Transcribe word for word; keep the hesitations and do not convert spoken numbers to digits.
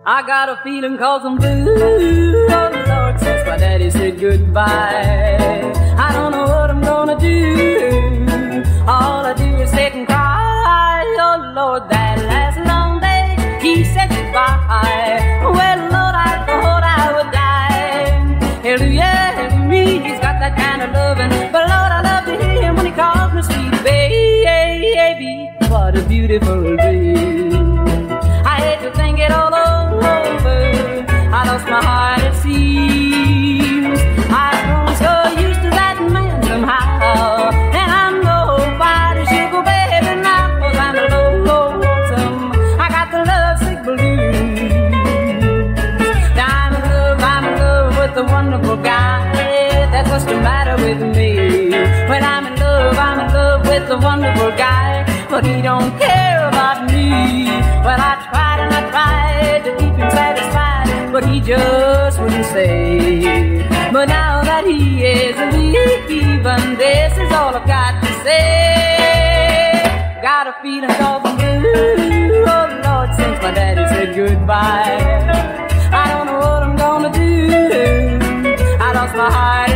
I got a feeling cause I'm blue. Oh Lord, since my daddy said goodbye, I don't know what I'm gonna do. All I do is sit and cry. Oh Lord, that last long day he said goodbye. Well Lord, I thought I would die. Hallelujah, hallelujah, he's got that kind of loving. But Lord, I love to hear him when he calls me sweet baby. What a beautiful dream. I hate to think it all over. I lost my heart, it seems. I've grown so used to that man somehow. And I'm nobody's sugar baby now, cause I'm a low, low lonesome. I got the lovesick blues. I'm in love, I'm in love with a wonderful guy. That's what's the matter with me. When I'm in love, I'm in love with a wonderful guy, but he don't care about me. Well, I tried and I tried to keep him satisfied, but he just wouldn't stay. But now that he is leaving, this is all I've got to say. Got a feeling called the blue. Oh Lord, since my daddy said goodbye, I don't know what I'm gonna do. I lost my heart.